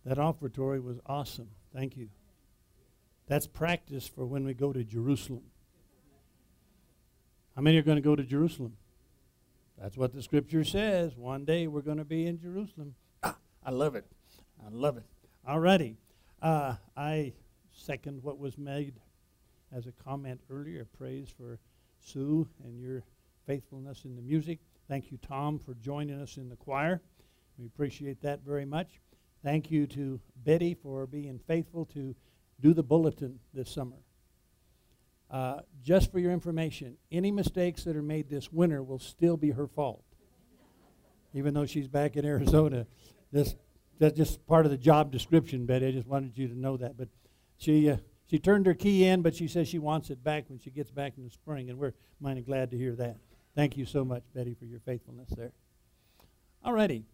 That offertory was awesome. Thank you. That's practice for when we go to Jerusalem. How many are going to go to Jerusalem? That's what the scripture says. One day we're going to be in Jerusalem. I love it. I love it. All righty. I second what was made as a comment earlier. Praise for Sue and your faithfulness in the music. Thank you, Tom, for joining us in the choir. We appreciate that very much. Thank you to Betty for being faithful to do the bulletin this summer. Just for your information, any mistakes that are made this winter will still be her fault. Even though she's back in Arizona. That's just part of the job description, Betty. I just wanted you to know that. But she turned her key in, but she says she wants it back when she gets back in the spring, and we're mighty glad to hear that. Thank you so much, Betty, for your faithfulness there. All righty.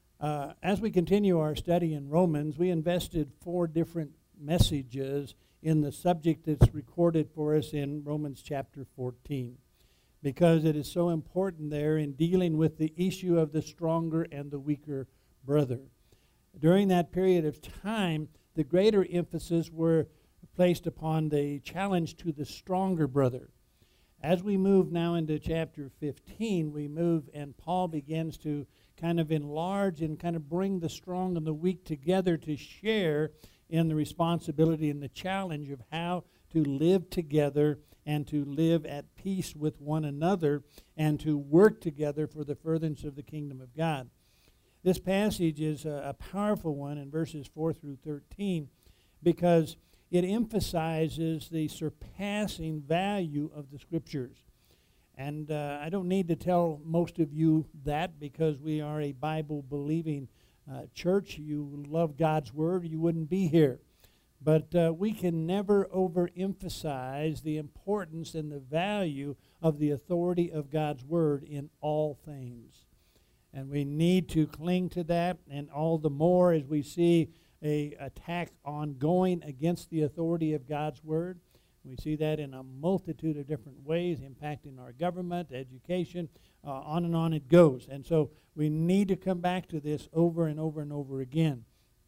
As we continue our study in Romans, we invested 4 different messages in the subject that's recorded for us in Romans chapter 14, because it is so important there in dealing with the issue of the stronger and the weaker brother. During that period of time, the greater emphasis were placed upon the challenge to the stronger brother. As we move now into chapter 15, we move and Paul begins to kind of enlarge and kind of bring the strong and the weak together to share in the responsibility and the challenge of how to live together and to live at peace with one another and to work together for the furtherance of the kingdom of God. This passage is a powerful one in verses 4 through 13 because it emphasizes the surpassing value of the Scriptures. And I don't need to tell most of you that because we are a Bible-believing church. You love God's Word, you wouldn't be here. But we can never overemphasize the importance and the value of the authority of God's Word in all things. And we need to cling to that, and all the more as we see an attack ongoing against the authority of God's Word. We see that in a multitude of different ways, impacting our government, education, on and on it goes. And so we need to come back to this over and over and over again.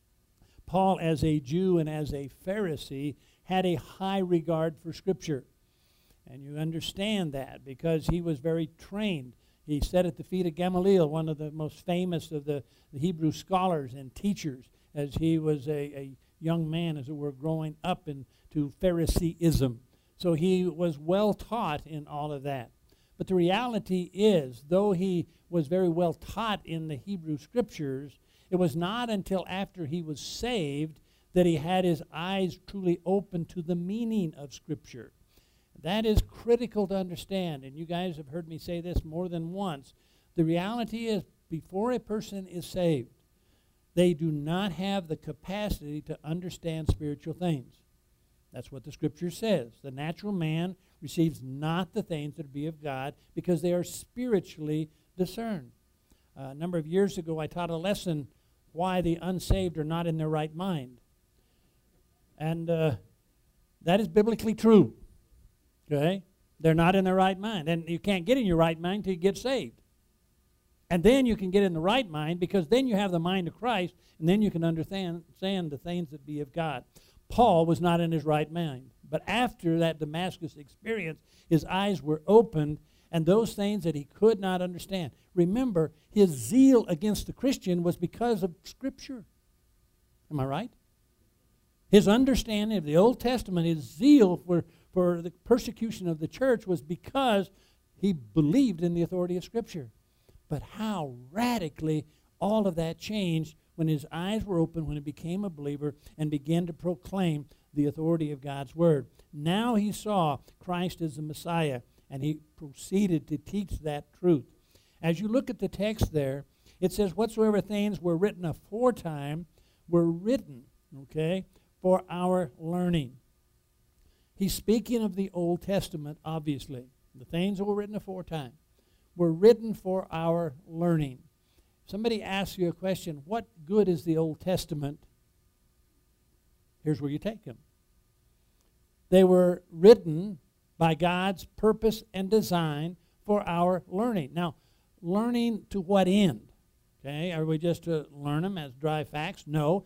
Paul, as a Jew and as a Pharisee, had a high regard for Scripture. And you understand that because he was very trained. He sat at the feet of Gamaliel, one of the most famous of the Hebrew scholars and teachers, as he was a young man, as it were, growing up into Phariseeism. So he was well taught in all of that. But the reality is, though he was very well taught in the Hebrew Scriptures, it was not until after he was saved that he had his eyes truly open to the meaning of Scripture. That is critical to understand, and you guys have heard me say this more than once. The reality is, before a person is saved, they do not have the capacity to understand spiritual things. That's what the Scripture says. The natural man receives not the things that be of God because they are spiritually discerned. A number of years ago, I taught a lesson, why the unsaved are not in their right mind. And that is biblically true. Okay? They're not in their right mind. And you can't get in your right mind until you get saved. And then you can get in the right mind because then you have the mind of Christ, and then you can understand the things that be of God. Paul was not in his right mind. But after that Damascus experience, his eyes were opened, and those things that he could not understand. Remember, his zeal against the Christian was because of Scripture. Am I right? His understanding of the Old Testament, his zeal for the persecution of the church was because he believed in the authority of Scripture. But how radically all of that changed when his eyes were open, when he became a believer and began to proclaim the authority of God's Word. Now he saw Christ as the Messiah, and he proceeded to teach that truth. As you look at the text there, it says, whatsoever things were written aforetime were written, okay, for our learning. He's speaking of the Old Testament, obviously. The things that were written aforetime were written for our learning. Somebody asks you a question, what good is the Old Testament? Here's where you take them. They were written by God's purpose and design for our learning. Now, learning to what end? Okay, are we just to learn them as dry facts? No.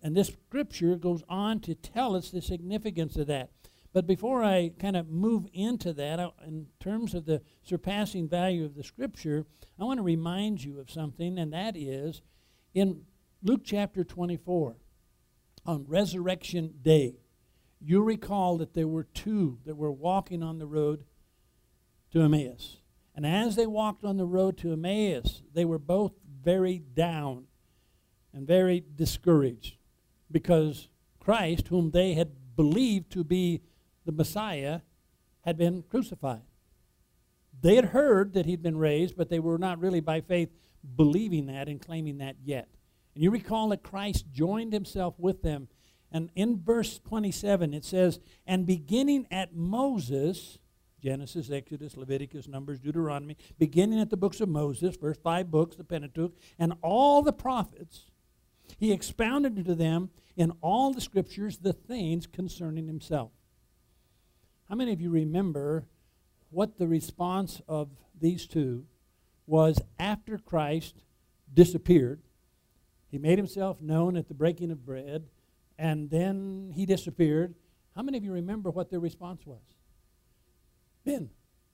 And this scripture goes on to tell us the significance of that. But before I kind of move into that, in terms of the surpassing value of the scripture, I want to remind you of something, and that is in Luke chapter 24, on Resurrection Day, you recall that there were two that were walking on the road to Emmaus. And as they walked on the road to Emmaus, they were both very down and very discouraged because Christ, whom they had believed to be the Messiah, had been crucified. They had heard that he'd been raised, but they were not really by faith believing that and claiming that yet. And you recall that Christ joined himself with them. And in verse 27 it says, and beginning at Moses, Genesis, Exodus, Leviticus, Numbers, Deuteronomy, beginning at the books of Moses, first 5 books, the Pentateuch, and all the prophets, he expounded to them in all the scriptures the things concerning himself. How many of you remember what the response of these two was after Christ disappeared? He made himself known at the breaking of bread, and then he disappeared. How many of you remember what their response was? Ben.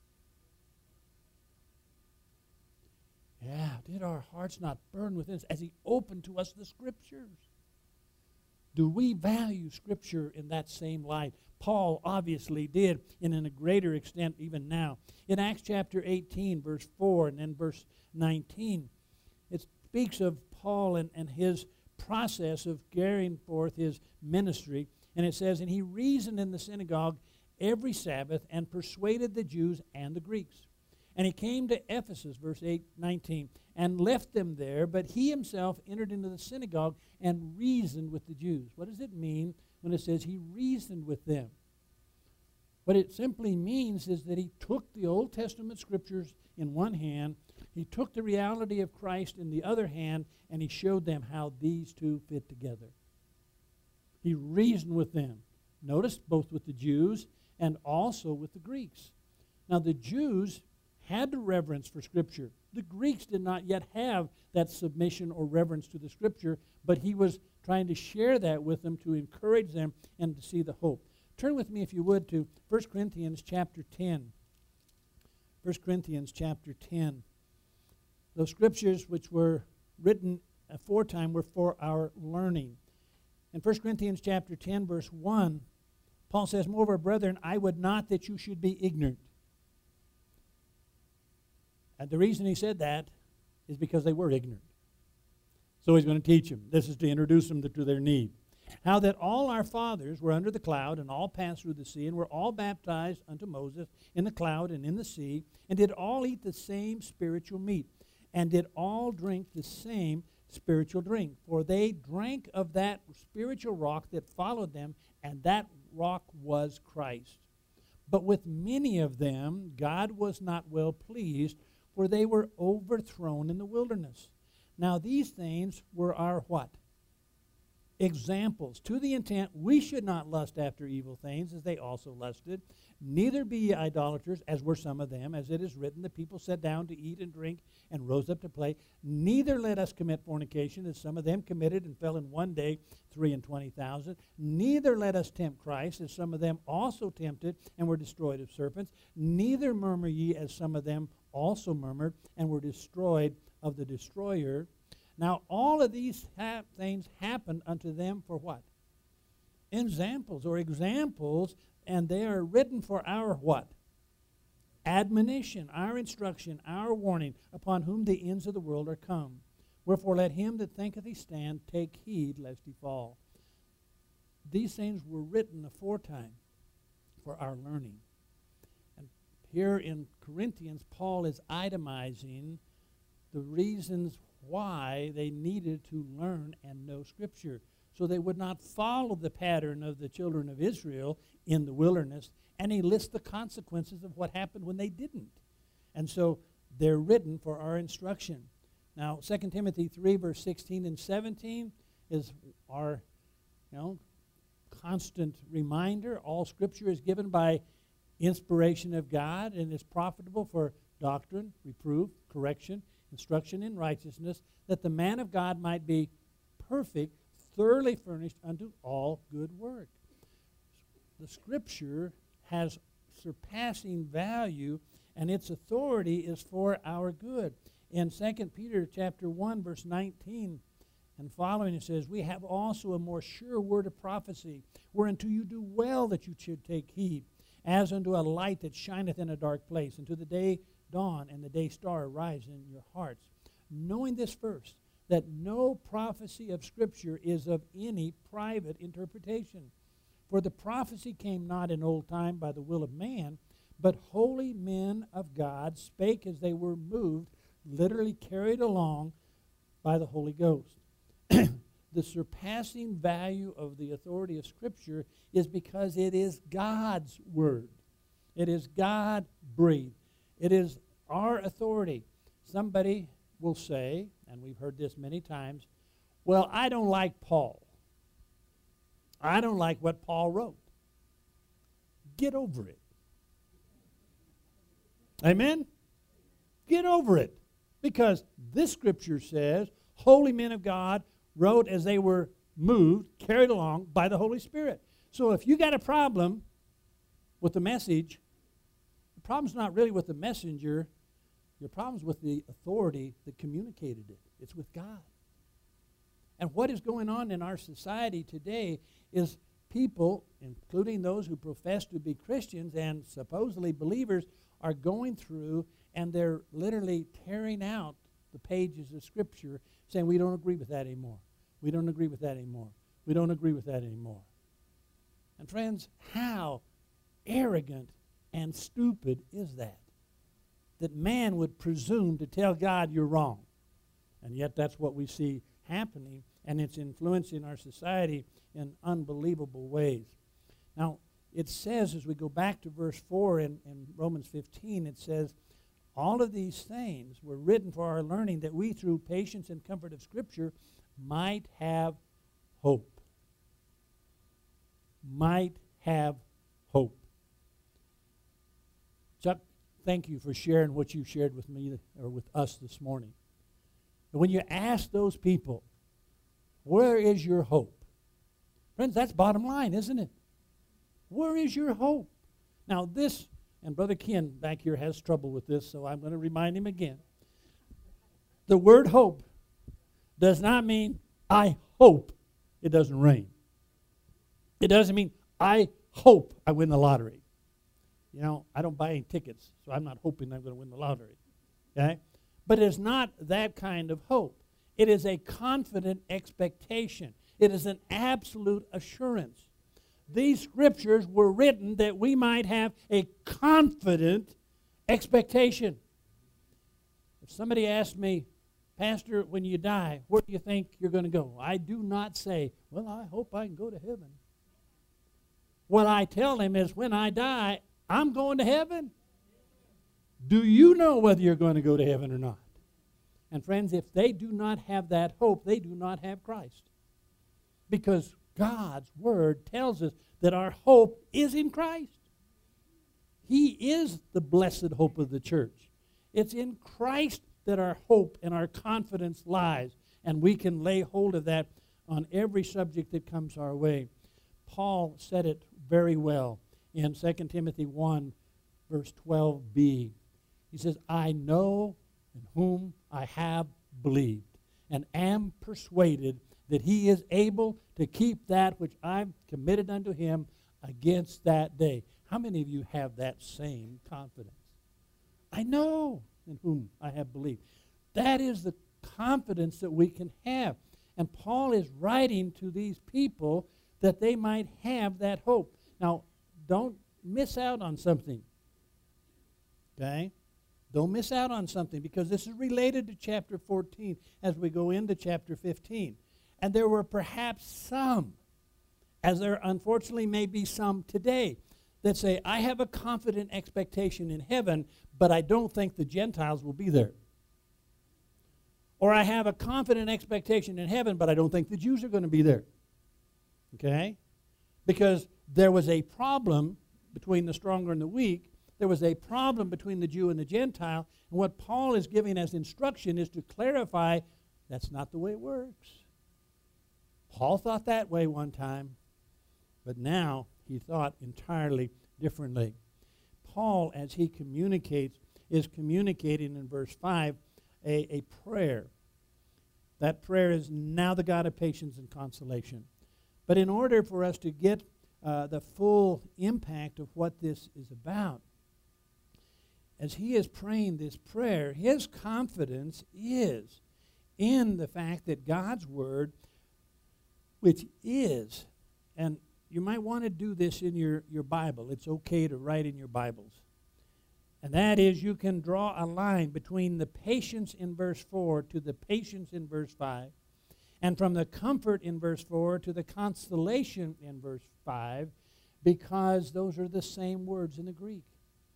Yeah, did our hearts not burn within us as he opened to us the scriptures? Do we value scripture in that same light? Paul obviously did, and in a greater extent even now. In Acts chapter 18, verse 4, and then verse 19, it speaks of Paul and his process of carrying forth his ministry. And it says, and he reasoned in the synagogue every Sabbath and persuaded the Jews and the Greeks. And he came to Ephesus, verse 19, and left them there, but he himself entered into the synagogue and reasoned with the Jews. What does it mean when it says he reasoned with them? What it simply means is that he took the Old Testament scriptures in one hand, he took the reality of Christ in the other hand, and he showed them how these two fit together. He reasoned with them. Notice, both with the Jews and also with the Greeks. Now, the Jews had the reverence for Scripture. The Greeks did not yet have that submission or reverence to the Scripture, but he was trying to share that with them to encourage them and to see the hope. Turn with me, if you would, to 1 Corinthians chapter 10. 1 Corinthians chapter 10. Those scriptures which were written aforetime were for our learning. In 1 Corinthians chapter 10, verse 1, Paul says, moreover, brethren, I would not that you should be ignorant. And the reason he said that is because they were ignorant. So he's going to teach them. This is to introduce them to their need. How that all our fathers were under the cloud, and all passed through the sea, and were all baptized unto Moses in the cloud and in the sea, and did all eat the same spiritual meat, and did all drink the same spiritual drink. For they drank of that spiritual rock that followed them, and that rock was Christ. But with many of them God was not well pleased, for they were overthrown in the wilderness. Now these things were our what? Examples, to the intent we should not lust after evil things, as they also lusted, neither be ye idolaters, as were some of them, as it is written, the people sat down to eat and drink, and rose up to play. Neither let us commit fornication, as some of them committed, and fell in one day 23,000. Neither let us tempt Christ, as some of them also tempted, and were destroyed of serpents. Neither murmur ye, as some of them also murmured, and were destroyed of the destroyer. Now, all of these things happened unto them for what? Examples, and they are written for our what? Admonition, our instruction, our warning, upon whom the ends of the world are come. Wherefore let him that thinketh he stand take heed lest he fall. These things were written aforetime for our learning. And here in Corinthians, Paul is itemizing the reasons why they needed to learn and know Scripture, so they would not follow the pattern of the children of Israel in the wilderness, and he lists the consequences of what happened when they didn't. And so they're written for our instruction. Now, 2 Timothy 3, verse 16 and 17 is our constant reminder. All Scripture is given by inspiration of God and is profitable for doctrine, reproof, correction, instruction in righteousness, that the man of God might be perfect, thoroughly furnished unto all good work. The Scripture has surpassing value, and its authority is for our good. In 2 Peter chapter 1, verse 19 and following, it says, we have also a more sure word of prophecy, whereunto you do well that you should take heed, as unto a light that shineth in a dark place, unto the day dawn and the day star rise in your hearts. Knowing this first, that no prophecy of Scripture is of any private interpretation. For the prophecy came not in old time by the will of man, but holy men of God spake as they were moved, literally carried along by the Holy Ghost. The surpassing value of the authority of Scripture is because it is God's Word. It is God-breathed. It is our authority. Somebody will say, and we've heard this many times, well, I don't like Paul. I don't like what Paul wrote. Get over it. Amen? Get over it. Because this Scripture says, holy men of God wrote as they were moved, carried along by the Holy Spirit. So if you got a problem with the message, the problem's not really with the messenger. Your problem's with the authority that communicated it. It's with God. And what is going on in our society today is people, including those who profess to be Christians and supposedly believers, are going through and they're literally tearing out the pages of Scripture, saying, we don't agree with that anymore. We don't agree with that anymore. We don't agree with that anymore. And friends, how arrogant and stupid is that? That man would presume to tell God you're wrong. And yet that's what we see happening, and it's influencing our society in unbelievable ways. Now, it says, as we go back to verse 4 in Romans 15, it says, all of these things were written for our learning, that we, through patience and comfort of Scripture, might have hope. Might have hope. Chuck, thank you for sharing what you shared with me or with us this morning. And when you ask those people, where is your hope? Friends, that's bottom line, isn't it? Where is your hope? Now this, and Brother Ken back here has trouble with this, so I'm going to remind him again. The word hope does not mean I hope it doesn't rain. It doesn't mean I hope I win the lottery. You know, I don't buy any tickets, so I'm not hoping I'm going to win the lottery. Okay? But it is not that kind of hope. It is a confident expectation. It is an absolute assurance. These Scriptures were written that we might have a confident expectation. If somebody asked me, Pastor, when you die, where do you think you're going to go? I do not say, well, I hope I can go to heaven. What I tell them is, when I die, I'm going to heaven. Do you know whether you're going to go to heaven or not? And friends, if they do not have that hope, they do not have Christ. Because God's Word tells us that our hope is in Christ. He is the blessed hope of the church. It's in Christ that our hope and our confidence lies, and we can lay hold of that on every subject that comes our way. Paul said it very well in 2 Timothy 1, verse 12b. He says, I know in whom I have believed, and am persuaded that he is able to keep that which I've committed unto him against that day. How many of you have that same confidence? I know in whom I have believed. That is the confidence that we can have. And Paul is writing to these people that they might have that hope. Now, don't miss out on something. Okay? Don't miss out on something, because this is related to chapter 14 as we go into chapter 15. And there were perhaps some, as there unfortunately may be some today, that say, I have a confident expectation in heaven, but I don't think the Gentiles will be there. Or I have a confident expectation in heaven, but I don't think the Jews are going to be there. Okay? Because there was a problem between the stronger and the weak. There was a problem between the Jew and the Gentile. And what Paul is giving as instruction is to clarify that's not the way it works. Paul thought that way one time, but now he thought entirely differently. Paul, as he communicates, is communicating in verse 5 a prayer. That prayer is now the God of patience and consolation. But in order for us to get the full impact of what this is about, as he is praying this prayer, his confidence is in the fact that God's Word, which is, and you might want to do this in your Bible. It's okay to write in your Bibles. And that is, you can draw a line between the patience in verse 4 to the patience in verse 5, and from the comfort in verse 4 to the consolation in verse 5, because those are the same words in the Greek.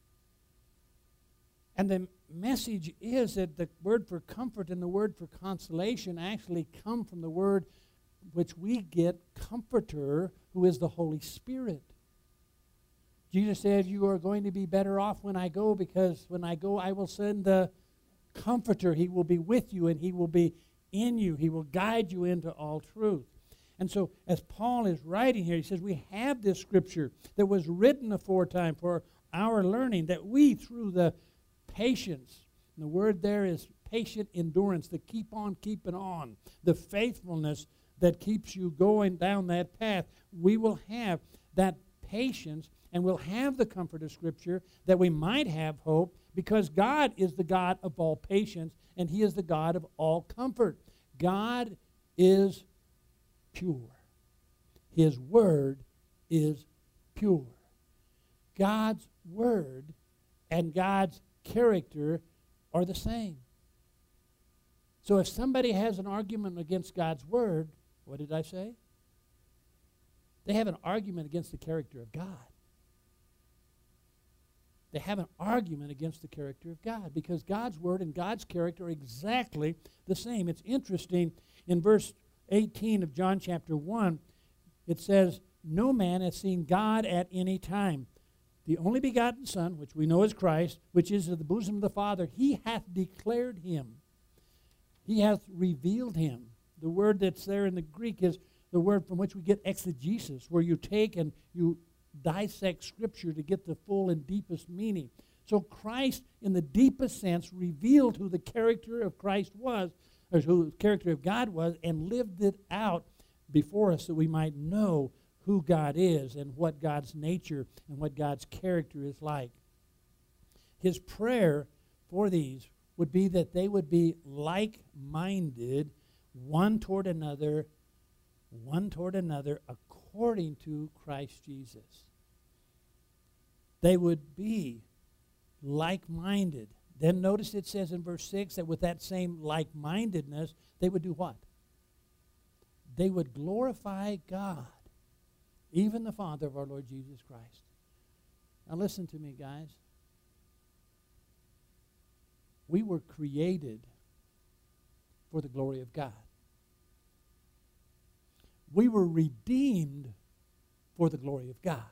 And the message is that the word for comfort and the word for consolation actually come from the word which we get, comforter, who is the Holy Spirit. Jesus said, you are going to be better off when I go, because when I go, I will send the comforter. He will be with you, and he will be in you. He will guide you into all truth. And so, as Paul is writing here, he says, we have this scripture that was written aforetime for our learning, that we, through the patience, and the word there is patient endurance, the keep on keeping on, the faithfulness that keeps you going down that path, we will have that patience, and we'll have the comfort of Scripture, that we might have hope, because God is the God of all patience, and he is the God of all comfort. God is pure. His word is pure. God's word and God's character are the same. So if somebody has an argument against God's word, what did I say? They have an argument against the character of God. They have an argument against the character of God, because God's word and God's character are exactly the same. It's interesting, in verse 18 of John chapter 1, it says, no man hath seen God at any time. The only begotten Son, which we know is Christ, which is of the bosom of the Father, he hath declared him. He hath revealed him. The word that's there in the Greek is the word from which we get exegesis, where you take and you dissect Scripture to get the full and deepest meaning. So Christ, in the deepest sense, revealed who the character of Christ was, or who the character of God was, and lived it out before us, so we might know who God is and what God's nature and what God's character is like. His prayer for these would be that they would be like-minded, one toward another, according to Christ Jesus. They would be like-minded. Then notice it says in verse 6 that with that same like-mindedness, they would do what? They would glorify God, even the Father of our Lord Jesus Christ. Now listen to me, guys. We were created for the glory of God. We were redeemed for the glory of God.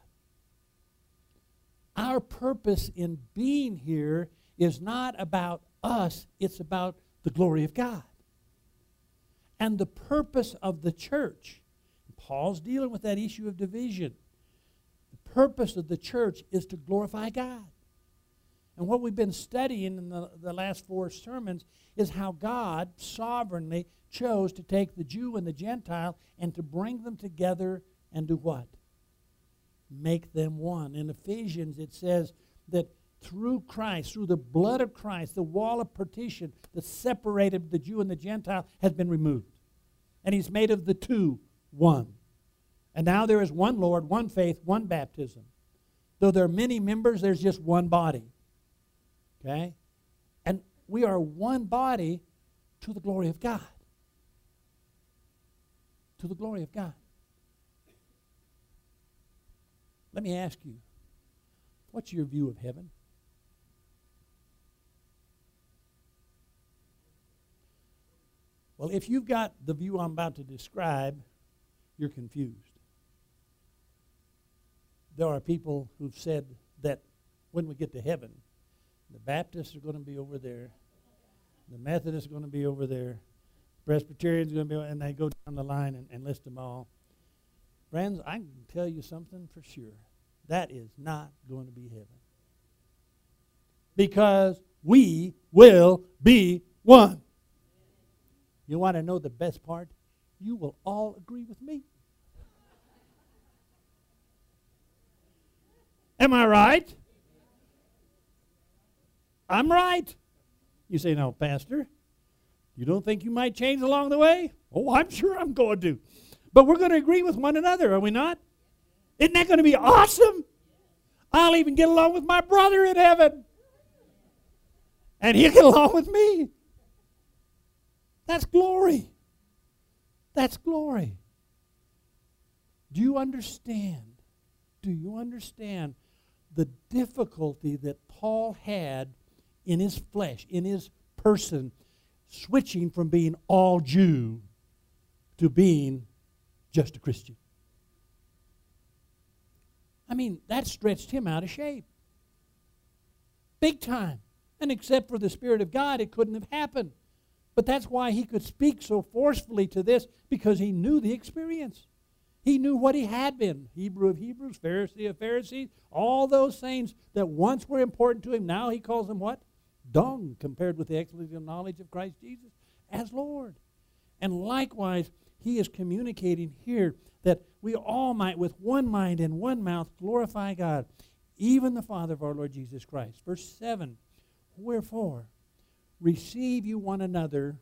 Our purpose in being here is not about us, it's about the glory of God. And the purpose of the church, Paul's dealing with that issue of division. The purpose of the church is to glorify God. And what we've been studying in the last 4 sermons is how God sovereignly chose to take the Jew and the Gentile and to bring them together and do what? Make them one. In Ephesians it says that through Christ, through the blood of Christ, the wall of partition that separated the Jew and the Gentile has been removed. And he's made of the two one. And now there is one Lord, one faith, one baptism. Though there are many members, there's just one body. Okay? And we are one body to the glory of God. To the glory of God. Let me ask you, what's your view of heaven? Well, if you've got the view I'm about to describe, you're confused. There are people who've said that when we get to heaven, the Baptists are going to be over there, the Methodists are going to be over there, Presbyterian's going to be, and they go down the line and list them all. Friends, I can tell you something for sure. That is not going to be heaven. Because we will be one. You want to know the best part? You will all agree with me. Am I right? I'm right. You say, no, Pastor, you don't think you might change along the way? Oh, I'm sure I'm going to. But we're going to agree with one another, are we not? Isn't that going to be awesome? I'll even get along with my brother in heaven. And he'll get along with me. That's glory. That's glory. Do you understand? Do you understand the difficulty that Paul had in his flesh, in his person, switching from being all Jew to being just a Christian? I mean, that stretched him out of shape. Big time. And except for the Spirit of God, it couldn't have happened. But that's why he could speak so forcefully to this, because he knew the experience. He knew what he had been. Hebrew of Hebrews, Pharisee of Pharisees, all those things that once were important to him, now he calls them what? Dung, compared with the excellency of knowledge of Christ Jesus as Lord. And likewise, he is communicating here that we all might with one mind and one mouth glorify God, even the Father of our Lord Jesus Christ. Verse 7, wherefore, receive you one another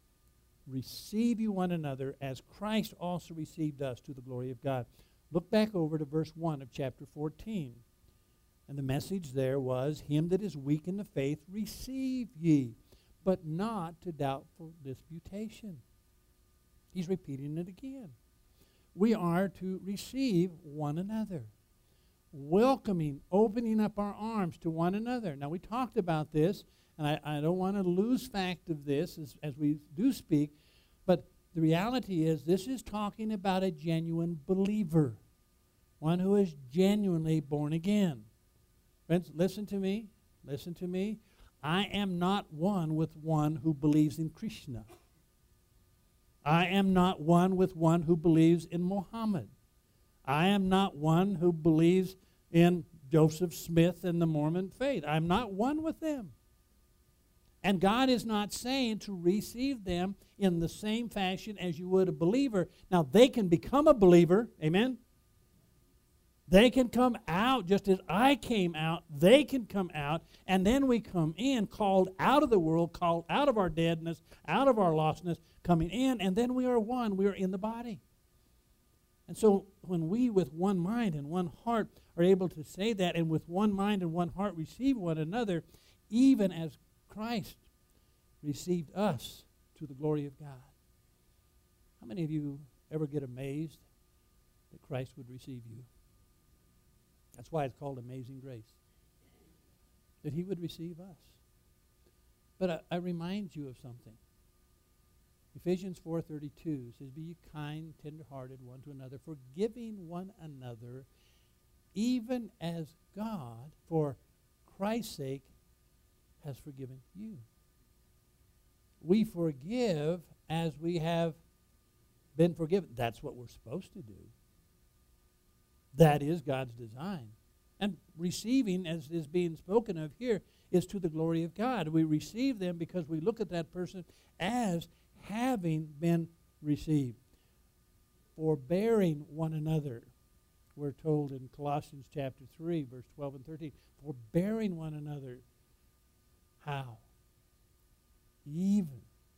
as Christ also received us to the glory of God. Look back over to verse 1 of chapter 14. And the message there was, him that is weak in the faith receive ye, but not to doubtful disputation. He's repeating it again. We are to receive one another, welcoming, opening up our arms to one another. Now, we talked about this, and I don't want to lose fact of this as we do speak, but the reality is this is talking about a genuine believer, one who is genuinely born again. Friends, listen to me. Listen to me. I am not one with one who believes in Krishna. I am not one with one who believes in Muhammad. I am not one who believes in Joseph Smith and the Mormon faith. I'm not one with them. And God is not saying to receive them in the same fashion as you would a believer. Now, they can become a believer. Amen? They can come out just as I came out. They can come out. And then we come in, called out of the world, called out of our deadness, out of our lostness, coming in. And then we are one. We are in the body. And so when we with one mind and one heart are able to say that, and with one mind and one heart receive one another, even as Christ received us to the glory of God. How many of you ever get amazed that Christ would receive you? That's why it's called Amazing Grace, that he would receive us. But I remind you of something. Ephesians 4:32 says, be ye kind, tenderhearted one to another, forgiving one another, even as God, for Christ's sake, has forgiven you. We forgive as we have been forgiven. That's what we're supposed to do. That is God's design. And receiving, as is being spoken of here, is to the glory of God. We receive them because we look at that person as having been received. Forbearing one another. We're told in Colossians chapter 3, verse 12 and 13. Forbearing one another. How? Even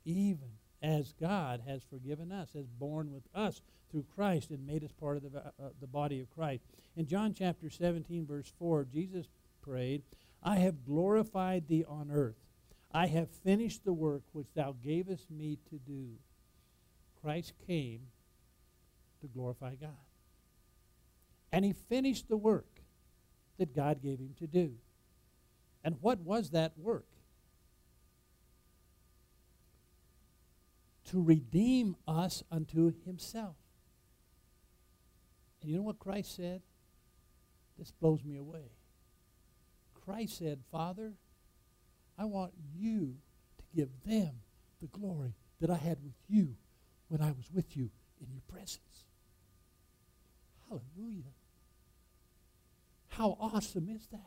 as God has forgiven us, has borne with us through Christ and made us part of the body of Christ. In John chapter 17, verse 4, Jesus prayed, I have glorified thee on earth. I have finished the work which thou gavest me to do. Christ came to glorify God. And he finished the work that God gave him to do. And what was that work? To redeem us unto himself. And you know what Christ said? This blows me away. Christ said, Father, I want you to give them the glory that I had with you when I was with you in your presence. Hallelujah. How awesome is that?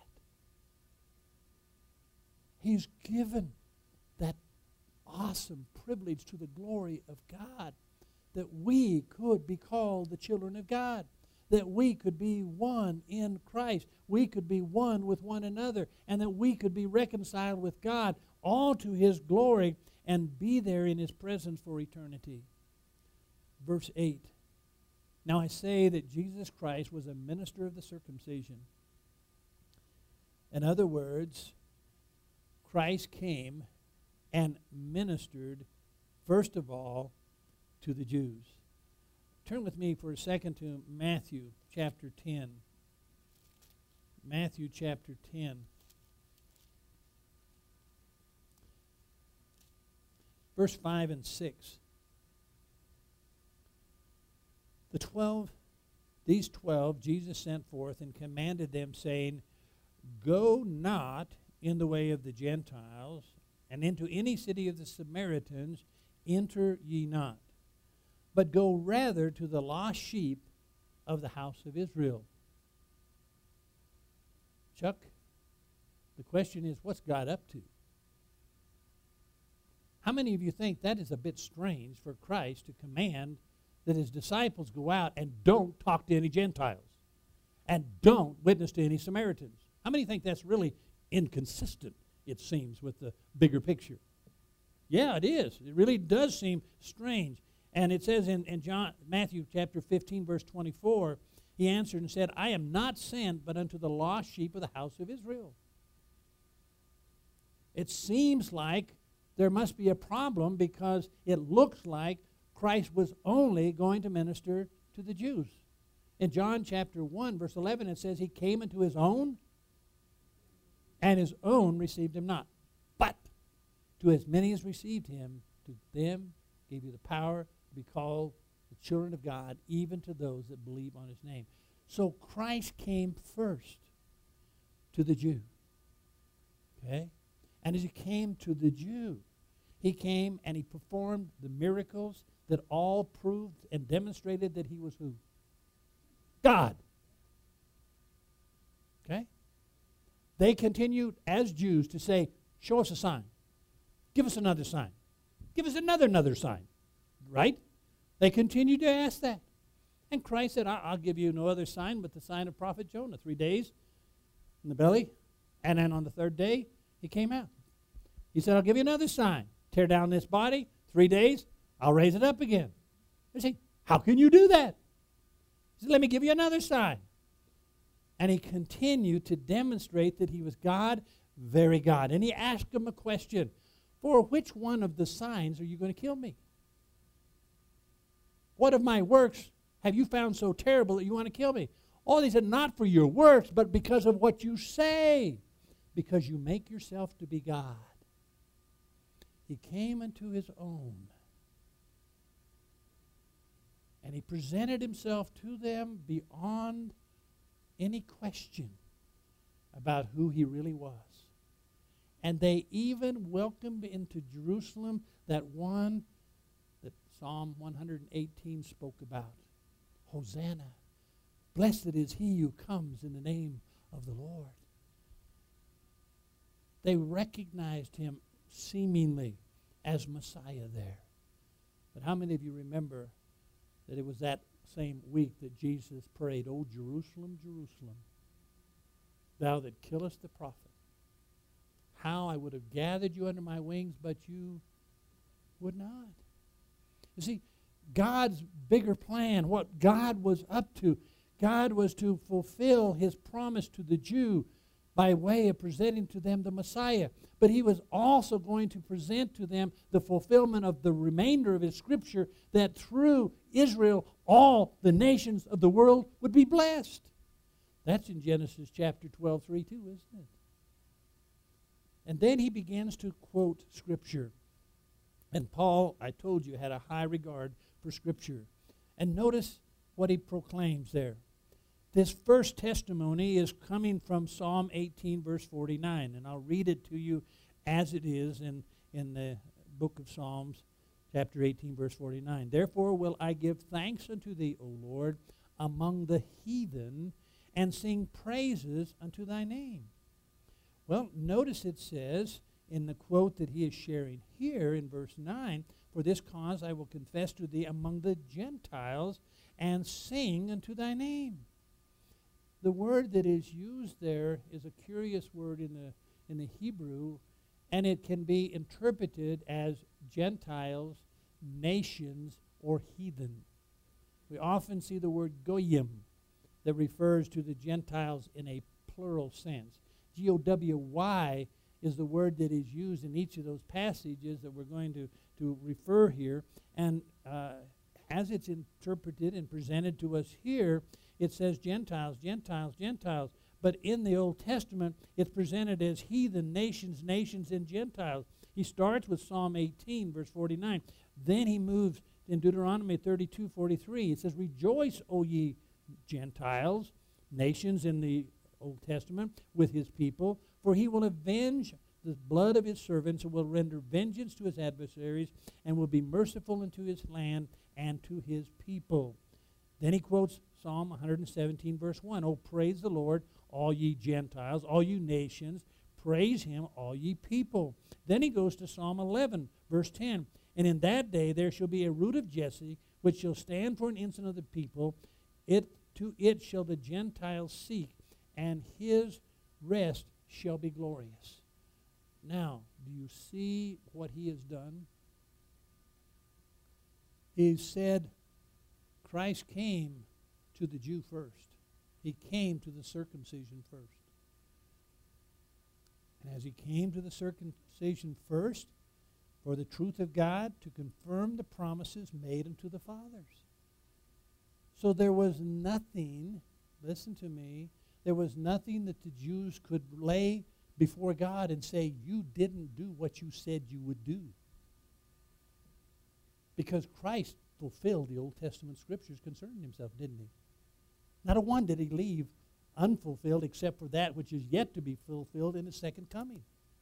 He's given that awesome privilege to the glory of God, that we could be called the children of God, that we could be one in Christ, we could be one with one another, and that we could be reconciled with God, all to His glory, and be there in His presence for eternity. Verse 8, now I say that Jesus Christ was a minister of the circumcision. In other words, Christ came and ministered, first of all, to the Jews. Turn with me for a second to Matthew chapter 10. Matthew chapter 10. Verse 5 and 6. These 12 Jesus sent forth and commanded them, saying, go not in the way of the Gentiles, and into any city of the Samaritans enter ye not, but go rather to the lost sheep of the house of Israel. Chuck, the question is, what's God up to? How many of you think that is a bit strange for Christ to command that His disciples go out and don't talk to any Gentiles and don't witness to any Samaritans? How many think that's really inconsistent, it seems, with the bigger picture? Yeah, it is. It really does seem strange. And it says in Matthew chapter 15, verse 24, He answered and said, I am not sent but unto the lost sheep of the house of Israel. It seems like there must be a problem, because it looks like Christ was only going to minister to the Jews. In John chapter 1, verse 11, it says, He came into His own, and His own received Him not. But to as many as received Him, to them gave you the power to be called the children of God, even to those that believe on His name. So Christ came first to the Jew. Okay? And as He came to the Jew, He came and He performed the miracles that all proved and demonstrated that He was who? God. Okay? They continued as Jews to say, show us a sign. Give us another sign. Give us another sign. Right? They continued to ask that. And Christ said, I'll give you no other sign but the sign of prophet Jonah. 3 days in the belly, and then on the third day, he came out. He said, I'll give you another sign. Tear down this body, 3 days, I'll raise it up again. They say, how can you do that? He said, let me give you another sign. And He continued to demonstrate that He was God, very God. And He asked them a question, for which one of the signs are you going to kill me? What of my works have you found so terrible that you want to kill me? Oh, they said, not for your works, but because of what you say, because you make yourself to be God. He came unto His own, and He presented Himself to them beyond any question about who He really was. And they even welcomed into Jerusalem that one that Psalm 118 spoke about. Hosanna. Blessed is he who comes in the name of the Lord. They recognized Him seemingly as Messiah there. But how many of you remember that it was that same week that Jesus prayed, O Jerusalem, Jerusalem, thou that killest the prophet, how I would have gathered you under my wings, but you would not. You see, God's bigger plan, what God was up to, God was to fulfill His promise to the Jew by way of presenting to them the Messiah. But He was also going to present to them the fulfillment of the remainder of His Scripture, that through Israel all the nations of the world would be blessed. That's in Genesis chapter 12, 3, 2, isn't it? And then He begins to quote Scripture. And Paul, I told you, had a high regard for Scripture. And notice what he proclaims there. This first testimony is coming from Psalm 18, verse 49. And I'll read it to you as it is in the book of Psalms. chapter 18, verse 49. Therefore will I give thanks unto thee, O Lord, among the heathen, and sing praises unto thy name. Well, notice it says in the quote that he is sharing here in verse 9, for this cause I will confess to thee among the Gentiles, and sing unto thy name. The word that is used there is a curious word in the Hebrew, and it can be interpreted as Gentiles, nations, or heathen. We often see the word goyim that refers to the Gentiles in a plural sense. G-O-W-Y is the word that is used in each of those passages that we're going to refer here. And as it's interpreted and presented to us here, it says Gentiles, Gentiles, Gentiles. But in the Old Testament, it's presented as heathen, nations, nations, and Gentiles. He starts with Psalm 18, verse 49. Then he moves in Deuteronomy 32, 43. It says, rejoice, O ye Gentiles, nations in the Old Testament, with his people, for he will avenge the blood of his servants, and will render vengeance to his adversaries, and will be merciful unto his land and to his people. Then he quotes Psalm 117, verse 1. Oh, praise the Lord, all ye Gentiles, all you nations. Praise him, all ye people. Then he goes to Psalm 11, verse 10. And in that day there shall be a root of Jesse, which shall stand for an ensign of the people. To it shall the Gentiles seek, and his rest shall be glorious. Now, do you see what he has done? He said Christ came to the Jew first. He came to the circumcision first. And as he came to the circumcision first, for the truth of God, to confirm the promises made unto the fathers. So there was nothing, listen to me, there was nothing that the Jews could lay before God and say, you didn't do what you said you would do. Because Christ fulfilled the Old Testament scriptures concerning himself, didn't he? Not a one did he leave unfulfilled except for that which is yet to be fulfilled in his second coming.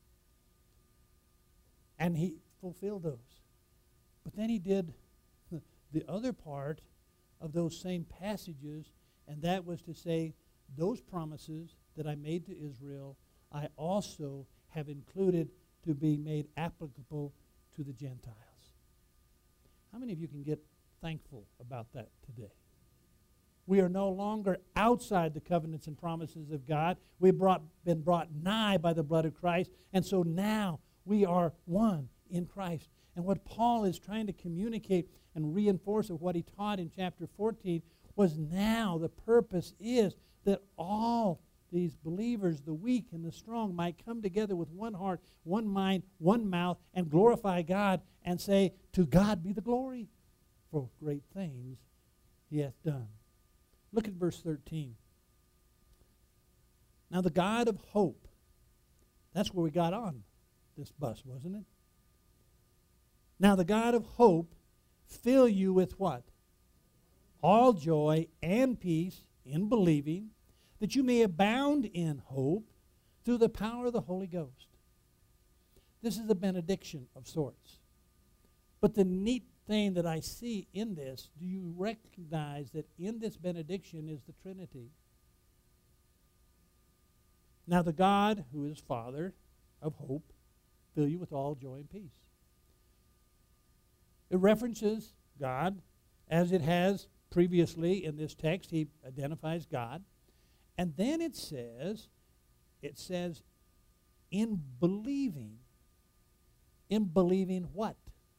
And he fulfilled those. But then he did the other part of those same passages, and that was to say, those promises that I made to Israel, I also have included to be made applicable to the Gentiles. How many of you can get thankful about that today? We are no longer outside the covenants and promises of God. We've been brought nigh by the blood of Christ, and so now we are one in Christ. And what Paul is trying to communicate and reinforce of what he taught in chapter 14 was now the purpose is that all these believers, the weak and the strong, might come together with one heart, one mind, one mouth, and glorify God and say, to God be the glory for great things he hath done. Look at verse 13. Now the God of hope, that's where we got on this bus, wasn't it? Now the God of hope fill you with what? All joy and peace in believing, that you may abound in hope through the power of the Holy Ghost. This is a benediction of sorts. But the neat thing that I see in this, do you recognize that in this benediction is the Trinity? Now the God who is Father of hope fill you with all joy and peace. It references God as it has previously in this text. He identifies God. And then it says in believing. In believing what?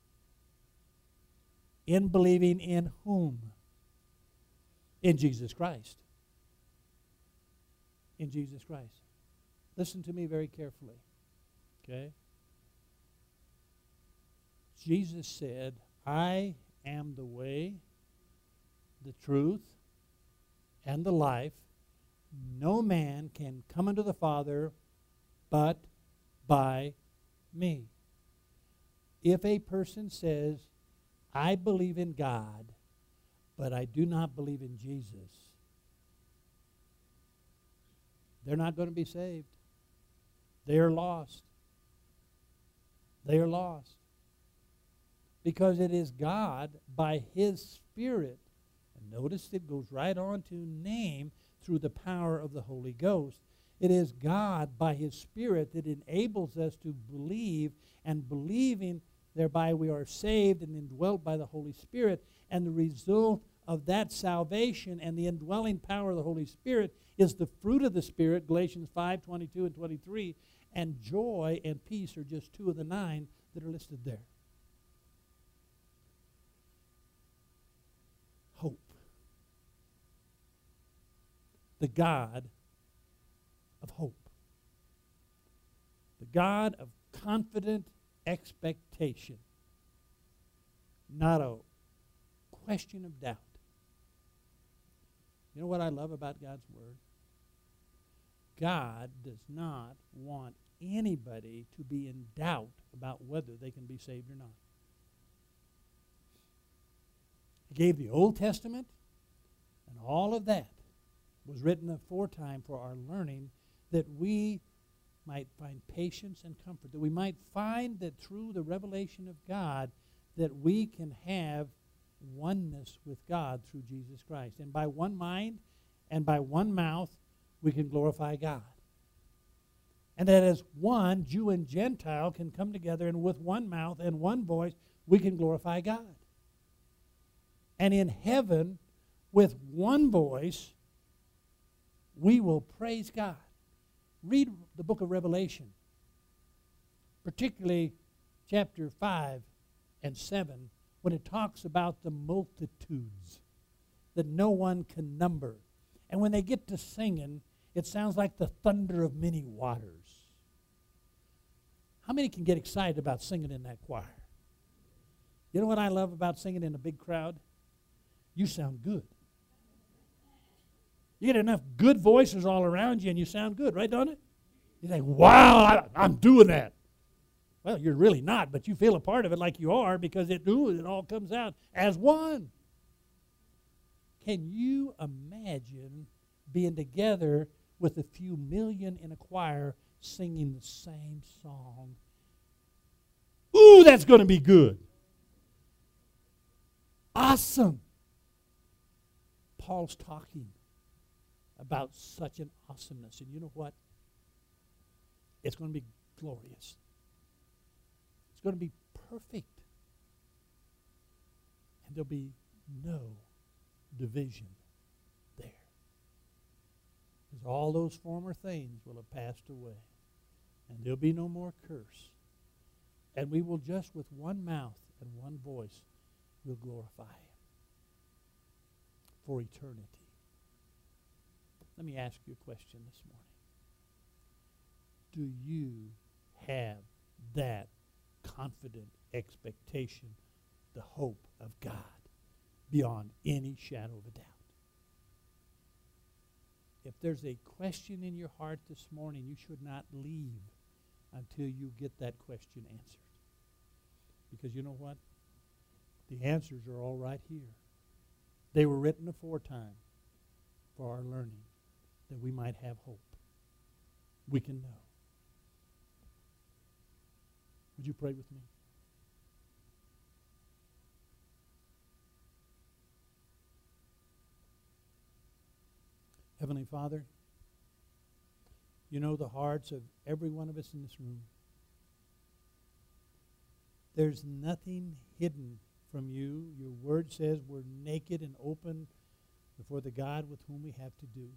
In believing in whom? In Jesus Christ. In Jesus Christ. Listen to me very carefully. Okay? Jesus said, I am the way, the truth, and the life. No man can come unto the Father but by me. If a person says, I believe in God, but I do not believe in Jesus, they're not going to be saved. They are lost. They are lost. because it is God by His Spirit. And notice it goes right on to name through the power of the Holy Ghost. It is God by His Spirit that enables us to believe, and believing, thereby we are saved and indwelt by the Holy Spirit. And the result of that salvation and the indwelling power of the Holy Spirit is the fruit of the Spirit, Galatians 5:22 and 23, and joy and peace are just 2 of the 9 that are listed there. Hope. The God of hope. The God of confident expectation. Not a question of doubt. You know what I love about God's Word? God does not want anybody to be in doubt about whether they can be saved or not. He gave the Old Testament, and all of that was written aforetime for our learning, that we might find patience and comfort, that we might find that through the revelation of God that we can have oneness with God through Jesus Christ. And by one mind and by one mouth we can glorify God. And that as one, Jew and Gentile can come together, and with one mouth and one voice we can glorify God. And in heaven, with one voice, we will praise God. Read the book of Revelation, particularly chapter 5 and 7, when it talks about the multitudes that no one can number. And when they get to singing, it sounds like the thunder of many waters. How many can get excited about singing in that choir? You know what I love about singing in a big crowd? You sound good. You get enough good voices all around you and you sound good, right, don't it? You think, wow, I'm doing that. Well, you're really not, but you feel a part of it like you are, because it all comes out as one. Can you imagine being together with a few million in a choir singing the same song? Ooh, that's going to be good. Awesome. Paul's talking about such an awesomeness. And you know what? It's going to be glorious. It's going to be perfect. And there'll be no division there. Because all those former things will have passed away. And there'll be no more curse. And we will just with one mouth and one voice will glorify Him for eternity. Let me ask you a question this morning. Do you have that confident expectation, the hope of God, beyond any shadow of a doubt? If there's a question in your heart this morning, you should not leave until you get that question answered. Because you know what? The answers are all right here. They were written aforetime for our learning, that we might have hope. We can know. Would you pray with me? Heavenly Father, you know the hearts of every one of us in this room. There's nothing hidden from you. Your word says we're naked and open before the God with whom we have to do.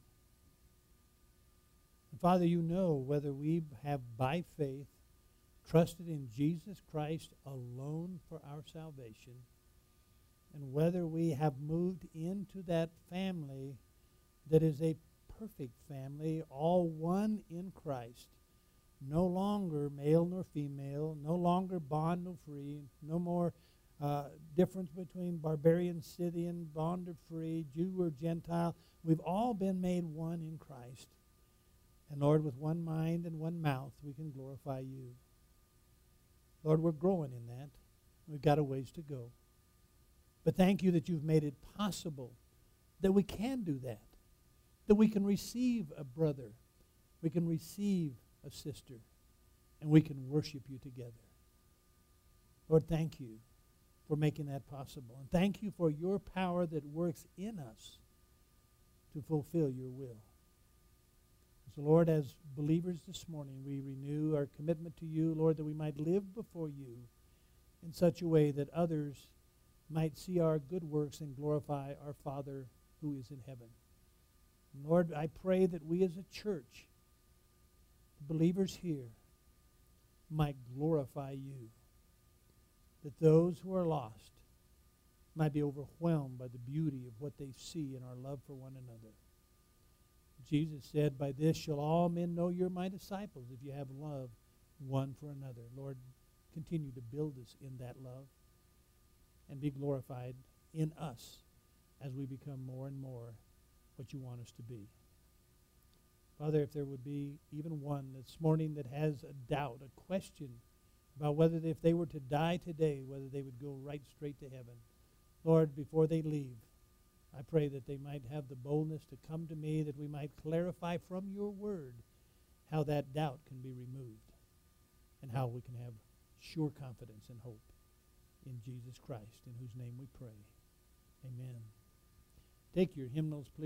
And Father, you know whether we have by faith trusted in Jesus Christ alone for our salvation, and whether we have moved into that family that is a perfect family, all one in Christ, no longer male nor female, no longer bond nor free, no more difference between barbarian, Scythian, bond or free, Jew or Gentile. We've all been made one in Christ. And Lord, with one mind and one mouth, we can glorify you. Lord, we're growing in that. We've got a ways to go. But thank you that you've made it possible that we can do that we can receive a brother, we can receive a sister, and we can worship you together. Lord, thank you for making that possible. And thank you for your power that works in us to fulfill your will. So, Lord, as believers this morning, we renew our commitment to you, Lord, that we might live before you in such a way that others might see our good works and glorify our Father who is in heaven. And Lord, I pray that we as a church, the believers here, might glorify you, that those who are lost might be overwhelmed by the beauty of what they see in our love for one another. Jesus said, by this shall all men know you're my disciples, if you have love one for another. Lord, continue to build us in that love and be glorified in us as we become more and more what you want us to be. Father, if there would be even one this morning that has a doubt, a question about whether if they were to die today, whether they would go right straight to heaven, Lord, before they leave, I pray that they might have the boldness to come to me, that we might clarify from your word how that doubt can be removed and how we can have sure confidence and hope in Jesus Christ, in whose name we pray. Amen. Take your hymnals, please.